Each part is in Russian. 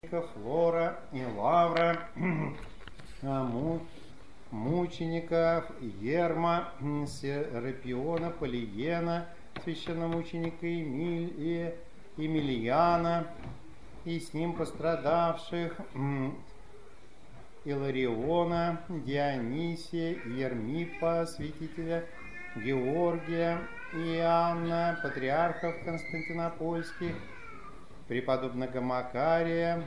Флора и Лавра, мучеников Ерма, Серапиона, Полиена, священномученика Емельяна, и с ним пострадавших Илариона, Дионисия, Ермипа, святителя Георгия, Иоанна, патриархов константинопольских, преподобного Макария,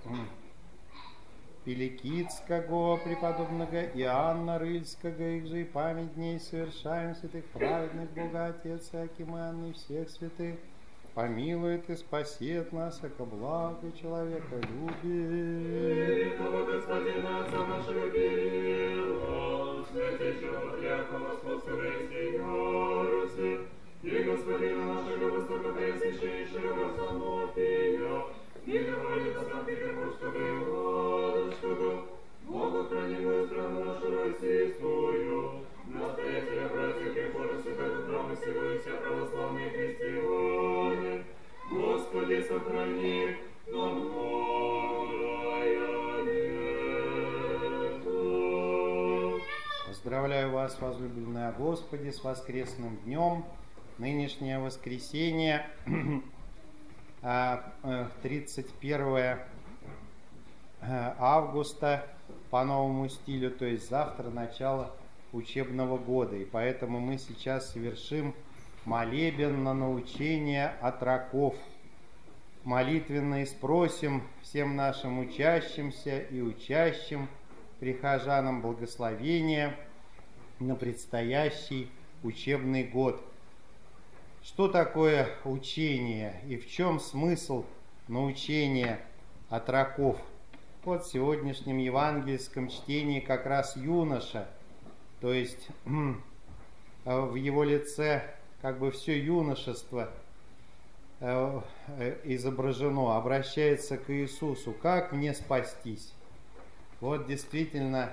Пеликидского, преподобного Иоанна Рыльского, их же и память дней совершаем, святых праведных, Бога Отец Акиман и всех святых, помилует и спасет нас, яко благо человека любит. Великого Господина Отца нашего Кирилла, святейшего патриарха Московского и всей Руси, и Господина нашего Высокопреосвященнейшего Самофия, и Митрополита Санкт-Петербургского и Ладожского, Бога хранимую страну нашу российскую, настоятеля братьев и хора Святого Храма сего и вся православные христиане, Господи, сохрани на многое лето. Поздравляю вас, возлюбленные Господи, с воскресным днем. Нынешнее воскресенье, 31 августа по новому стилю, то есть завтра начало учебного года. И поэтому мы сейчас совершим молебен на научение отроков. Молитвенно и спросим всем нашим учащимся и учащим прихожанам благословения на предстоящий учебный год. Что такое учение и в чем смысл научения отроков? Вот в сегодняшнем евангельском чтении как раз юноша, то есть в его лице как бы все юношество изображено, обращается к Иисусу: как мне спастись? Вот действительно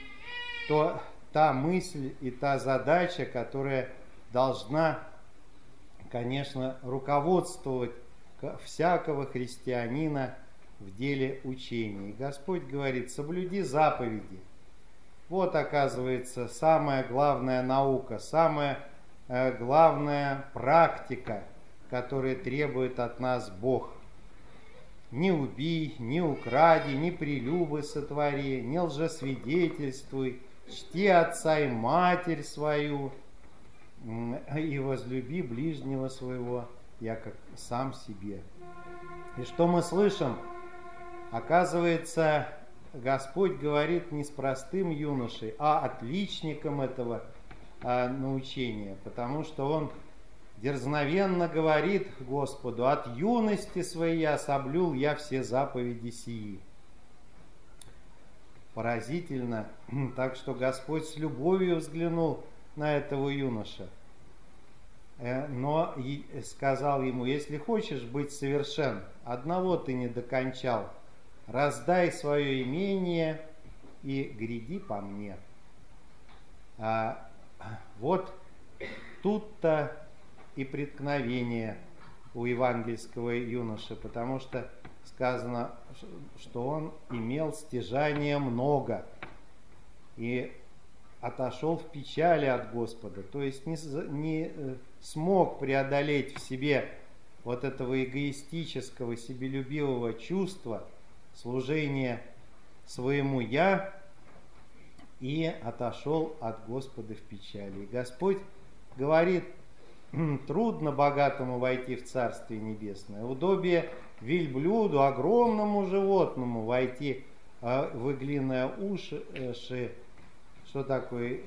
та мысль и та задача, которая должна, конечно, руководствовать всякого христианина в деле учения. И Господь говорит: соблюди заповеди. Вот, оказывается, самая главная наука, самая главная практика, которую требует от нас Бог. Не убий, не укради, не прелюбы сотвори, не лжесвидетельствуй, чти отца и матерь свою, и возлюби ближнего своего, яко сам себе. И что мы слышим? Оказывается, Господь говорит не с простым юношей, а отличником этого научения, потому что Он дерзновенно говорит Господу: от юности своей соблюл я все заповеди сии. Поразительно, так что Господь с любовью взглянул на этого юноша, но сказал ему: если хочешь быть совершен, одного ты не докончал, раздай свое имение и гряди по мне. Вот тут-то и преткновение у евангельского юноши, потому что сказано, что он имел стяжания много и отошел в печали от Господа, то есть не смог преодолеть в себе вот этого эгоистического, себелюбивого чувства служения своему «я» и отошел от Господа в печали. И Господь говорит: трудно богатому войти в Царствие Небесное, удобие вельблюду, огромному животному, войти в иглиное уши. Что такое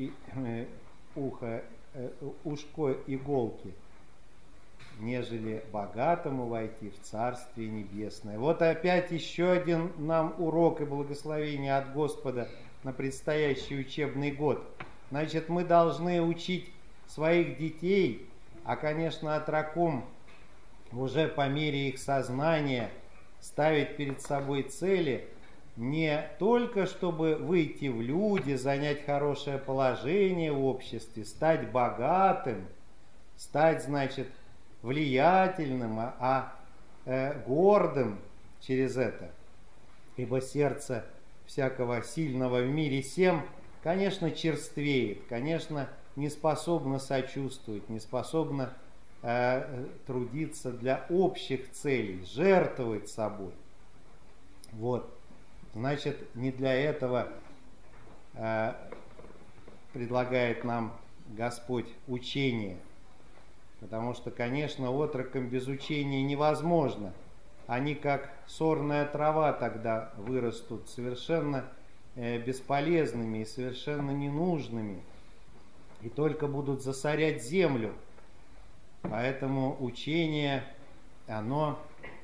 ушко иголки? Нежели богатому войти в Царствие Небесное. Вот опять еще один нам урок и благословение от Господа на предстоящий учебный год. Значит, мы должны учить своих детей, а, конечно, отрокам уже по мере их сознания ставить перед собой цели не только чтобы выйти в люди, занять хорошее положение в обществе, стать богатым, стать, значит, влиятельным, гордым, через это. Ибо сердце всякого сильного в мире сем, конечно, черствеет, конечно, не способно сочувствовать, не способно трудиться для общих целей, жертвовать собой. Вот. Значит, не для этого предлагает нам Господь учение. Потому что, конечно, отрокам без учения невозможно. Они как сорная трава тогда вырастут совершенно бесполезными и совершенно ненужными. И только будут засорять землю. Поэтому учение, оно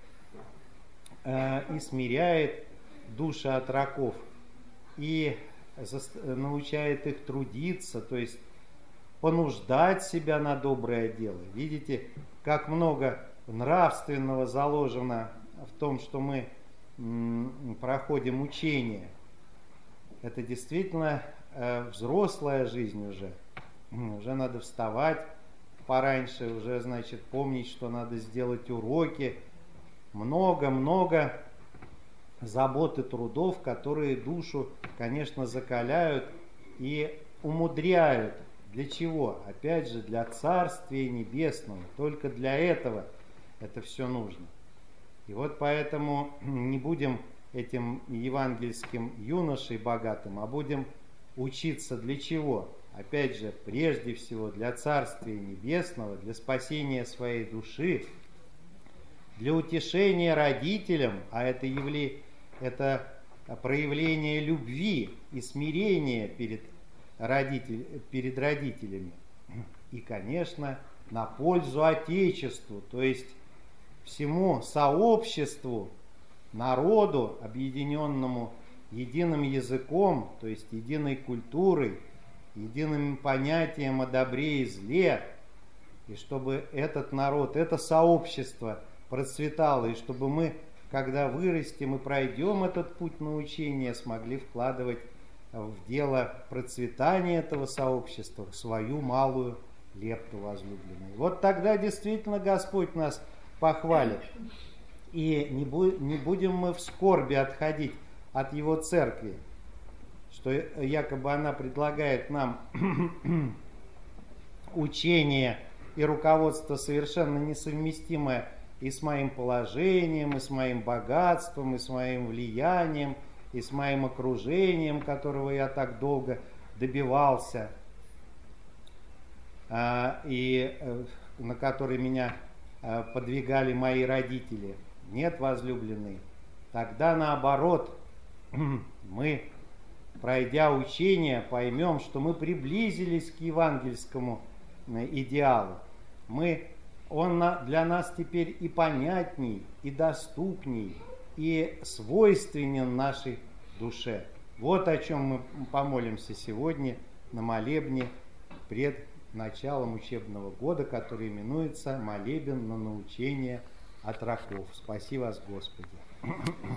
и смиряет души отроков, и научает их трудиться, то есть понуждать себя на доброе дело. Видите, как много нравственного заложено в том, что мы проходим учение. Это действительно взрослая жизнь уже. Уже надо вставать пораньше, уже, значит, помнить, что надо сделать уроки. Много-много забот и трудов, которые душу, конечно, закаляют и умудряют. Для чего? Опять же, для Царствия Небесного. Только для этого это все нужно. И вот поэтому не будем этим евангельским юношей богатым, а будем учиться для чего? Опять же, прежде всего для Царствия Небесного, для спасения своей души, для утешения родителям, а это проявление любви и смирения перед родителями. И, конечно, на пользу Отечеству, то есть всему сообществу, народу, объединенному единым языком, то есть единой культурой, единым понятием о добре и зле, и чтобы этот народ, это сообщество процветало, и чтобы мы, когда вырастем и пройдем этот путь научения, смогли вкладывать в дело процветания этого сообщества свою малую лепту, возлюбленную. Вот тогда действительно Господь нас похвалит. И не будем мы в скорби отходить от Его церкви, что якобы она предлагает нам учение и руководство совершенно несовместимое и с моим положением, и с моим богатством, и с моим влиянием, и с моим окружением, которого я так долго добивался, и на который меня подвигали мои родители. Нет, возлюбленные, тогда наоборот, мы, пройдя учение, поймем, что мы приблизились к евангельскому идеалу. Он для нас теперь и понятней, и доступней, и свойственен нашей душе. Вот о чем мы помолимся сегодня на молебне пред началом учебного года, который именуется «Молебен на научение отроков». Спаси вас, Господи!